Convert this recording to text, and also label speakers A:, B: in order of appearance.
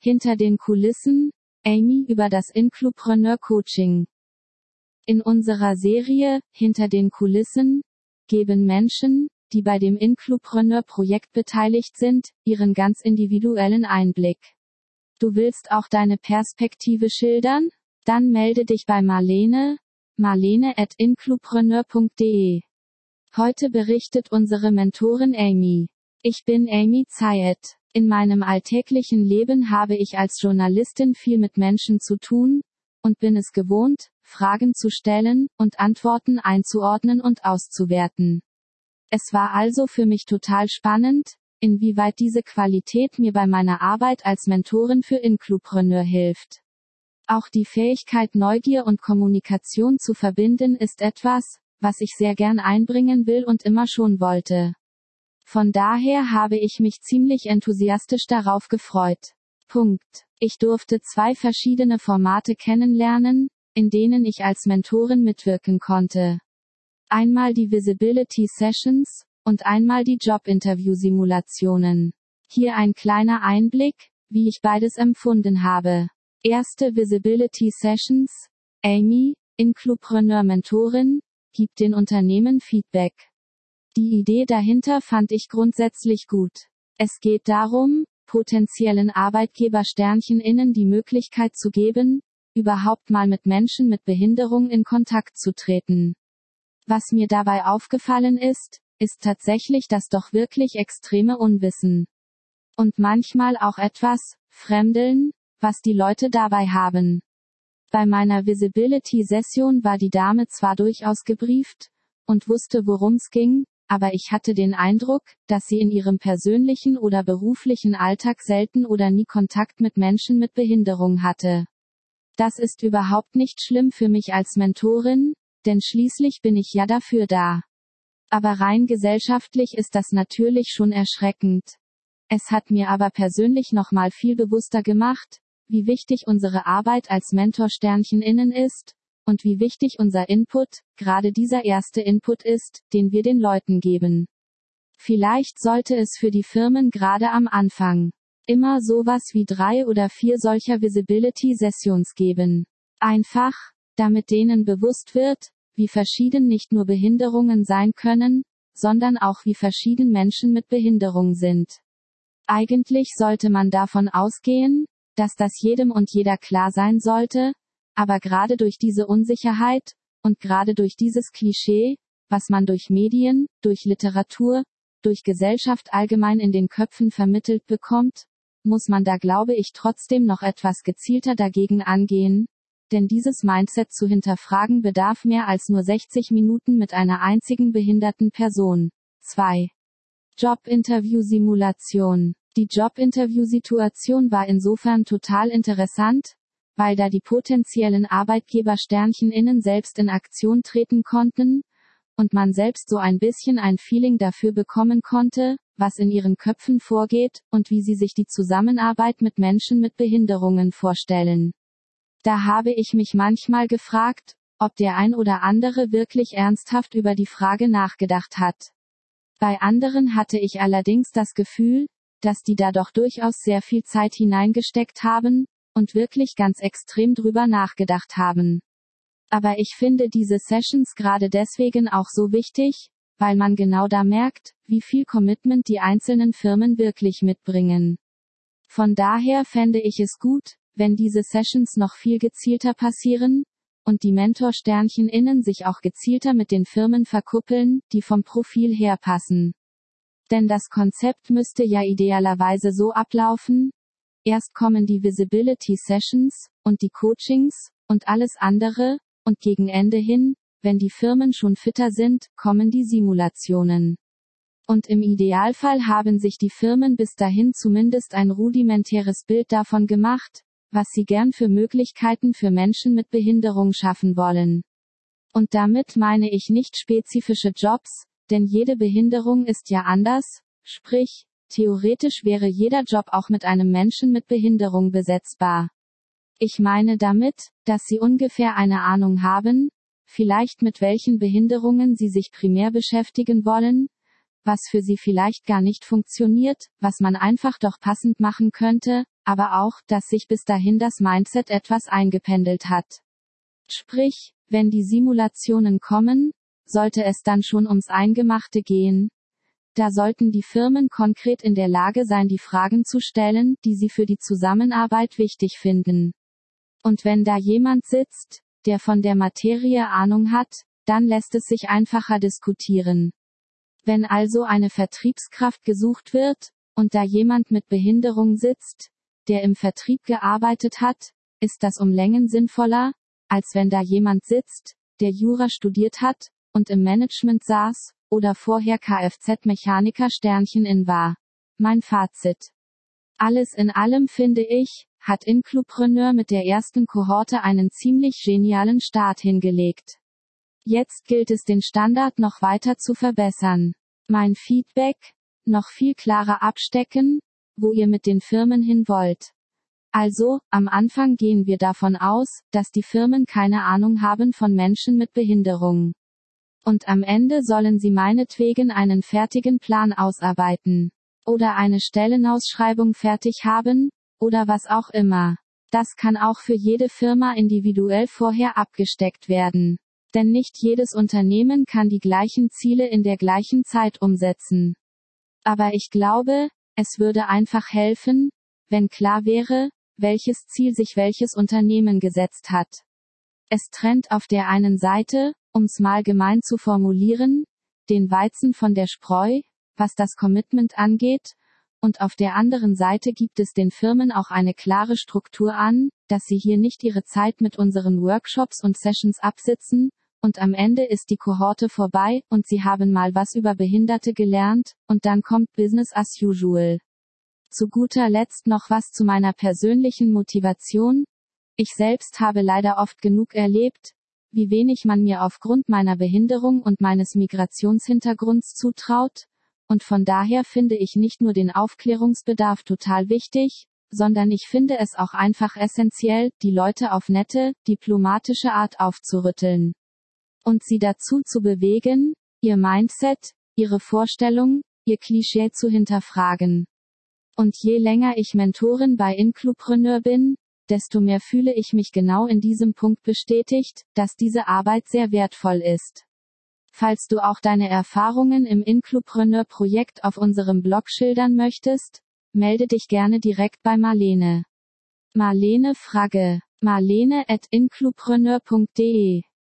A: Hinter den Kulissen, Amy über das Inclupreneur Coaching. In unserer Serie, Hinter den Kulissen, geben Menschen, die bei dem Inclupreneur-Projekt beteiligt sind, ihren ganz individuellen Einblick. Du willst auch deine Perspektive schildern? Dann melde dich bei Marlene @inclupreneur.de. Heute berichtet unsere Mentorin Amy. Ich bin Amy Zayed. In meinem alltäglichen Leben habe ich als Journalistin viel mit Menschen zu tun und bin es gewohnt, Fragen zu stellen und Antworten einzuordnen und auszuwerten. Es war also für mich total spannend, inwieweit diese Qualität mir bei meiner Arbeit als Mentorin für Inclupreneur hilft. Auch die Fähigkeit, Neugier und Kommunikation zu verbinden, ist etwas, was ich sehr gern einbringen will und immer schon wollte. Von daher habe ich mich ziemlich enthusiastisch darauf gefreut. Ich durfte 2 verschiedene Formate kennenlernen, in denen ich als Mentorin mitwirken konnte. Einmal die Visibility Sessions und einmal die Jobinterview-Simulationen. Hier ein kleiner Einblick, wie ich beides empfunden habe. Erste Visibility Sessions. Amy, Inclupreneur-Mentorin, gibt den Unternehmen Feedback. Die Idee dahinter fand ich grundsätzlich gut. Es geht darum, potenziellen ArbeitgeberInnen die Möglichkeit zu geben, überhaupt mal mit Menschen mit Behinderung in Kontakt zu treten. Was mir dabei aufgefallen ist tatsächlich das doch wirklich extreme Unwissen. Und manchmal auch etwas Fremdeln, was die Leute dabei haben. Bei meiner Visibility-Session war die Dame zwar durchaus gebrieft und wusste, worum's ging, aber ich hatte den Eindruck, dass sie in ihrem persönlichen oder beruflichen Alltag selten oder nie Kontakt mit Menschen mit Behinderung hatte. Das ist überhaupt nicht schlimm für mich als Mentorin, denn schließlich bin ich ja dafür da. Aber rein gesellschaftlich ist das natürlich schon erschreckend. Es hat mir aber persönlich nochmal viel bewusster gemacht, wie wichtig unsere Arbeit als Mentor-innen ist, und wie wichtig unser Input, gerade dieser erste Input ist, den wir den Leuten geben. Vielleicht sollte es für die Firmen gerade am Anfang immer sowas wie 3 oder 4 solcher Visibility-Sessions geben. Einfach, damit denen bewusst wird, wie verschieden nicht nur Behinderungen sein können, sondern auch wie verschieden Menschen mit Behinderung sind. Eigentlich sollte man davon ausgehen, dass das jedem und jeder klar sein sollte, aber gerade durch diese Unsicherheit, und gerade durch dieses Klischee, was man durch Medien, durch Literatur, durch Gesellschaft allgemein in den Köpfen vermittelt bekommt, muss man da, glaube ich, trotzdem noch etwas gezielter dagegen angehen, denn dieses Mindset zu hinterfragen bedarf mehr als nur 60 Minuten mit einer einzigen behinderten Person. 2. Jobinterview-Simulation. Die Jobinterview-Situation war insofern total interessant, weil da die potenziellen ArbeitgeberInnen selbst in Aktion treten konnten, und man selbst so ein bisschen ein Feeling dafür bekommen konnte, was in ihren Köpfen vorgeht, und wie sie sich die Zusammenarbeit mit Menschen mit Behinderungen vorstellen. Da habe ich mich manchmal gefragt, ob der ein oder andere wirklich ernsthaft über die Frage nachgedacht hat. Bei anderen hatte ich allerdings das Gefühl, dass die da doch durchaus sehr viel Zeit hineingesteckt haben, und wirklich ganz extrem drüber nachgedacht haben. Aber ich finde diese Sessions gerade deswegen auch so wichtig, weil man genau da merkt, wie viel Commitment die einzelnen Firmen wirklich mitbringen. Von daher fände ich es gut, wenn diese Sessions noch viel gezielter passieren, und die Mentor-innen sich auch gezielter mit den Firmen verkuppeln, die vom Profil her passen. Denn das Konzept müsste ja idealerweise so ablaufen: Erst kommen die Visibility Sessions und die Coachings und alles andere, und gegen Ende hin, wenn die Firmen schon fitter sind, kommen die Simulationen. Und im Idealfall haben sich die Firmen bis dahin zumindest ein rudimentäres Bild davon gemacht, was sie gern für Möglichkeiten für Menschen mit Behinderung schaffen wollen. Und damit meine ich nicht spezifische Jobs, denn jede Behinderung ist ja anders, sprich, theoretisch wäre jeder Job auch mit einem Menschen mit Behinderung besetzbar. Ich meine damit, dass Sie ungefähr eine Ahnung haben, vielleicht mit welchen Behinderungen Sie sich primär beschäftigen wollen, was für Sie vielleicht gar nicht funktioniert, was man einfach doch passend machen könnte, aber auch, dass sich bis dahin das Mindset etwas eingependelt hat. Sprich, wenn die Simulationen kommen, sollte es dann schon ums Eingemachte gehen. Da sollten die Firmen konkret in der Lage sein, die Fragen zu stellen, die sie für die Zusammenarbeit wichtig finden. Und wenn da jemand sitzt, der von der Materie Ahnung hat, dann lässt es sich einfacher diskutieren. Wenn also eine Vertriebskraft gesucht wird, und da jemand mit Behinderung sitzt, der im Vertrieb gearbeitet hat, ist das um Längen sinnvoller, als wenn da jemand sitzt, der Jura studiert hat, und im Management saß, oder vorher Kfz-Mechaniker in war. Mein Fazit. Alles in allem finde ich, hat Inclupreneur mit der ersten Kohorte einen ziemlich genialen Start hingelegt. Jetzt gilt es, den Standard noch weiter zu verbessern. Mein Feedback: noch viel klarer abstecken, wo ihr mit den Firmen hin wollt. Also, am Anfang gehen wir davon aus, dass die Firmen keine Ahnung haben von Menschen mit Behinderung. Und am Ende sollen sie meinetwegen einen fertigen Plan ausarbeiten. Oder eine Stellenausschreibung fertig haben, oder was auch immer. Das kann auch für jede Firma individuell vorher abgesteckt werden. Denn nicht jedes Unternehmen kann die gleichen Ziele in der gleichen Zeit umsetzen. Aber ich glaube, es würde einfach helfen, wenn klar wäre, welches Ziel sich welches Unternehmen gesetzt hat. Es trennt auf der einen Seite, um's mal gemein zu formulieren, den Weizen von der Spreu, was das Commitment angeht, und auf der anderen Seite gibt es den Firmen auch eine klare Struktur an, dass sie hier nicht ihre Zeit mit unseren Workshops und Sessions absitzen, und am Ende ist die Kohorte vorbei, und sie haben mal was über Behinderte gelernt, und dann kommt Business as usual. Zu guter Letzt noch was zu meiner persönlichen Motivation. Ich selbst habe leider oft genug erlebt, wie wenig man mir aufgrund meiner Behinderung und meines Migrationshintergrunds zutraut, und von daher finde ich nicht nur den Aufklärungsbedarf total wichtig, sondern ich finde es auch einfach essentiell, die Leute auf nette, diplomatische Art aufzurütteln. Und sie dazu zu bewegen, ihr Mindset, ihre Vorstellung, ihr Klischee zu hinterfragen. Und je länger ich Mentorin bei Inclupreneur bin, desto mehr fühle ich mich genau in diesem Punkt bestätigt, dass diese Arbeit sehr wertvoll ist. Falls du auch deine Erfahrungen im Inclupreneur-Projekt auf unserem Blog schildern möchtest, melde dich gerne direkt bei Marlene. Marlene Fragge. marlene@inclupreneur.de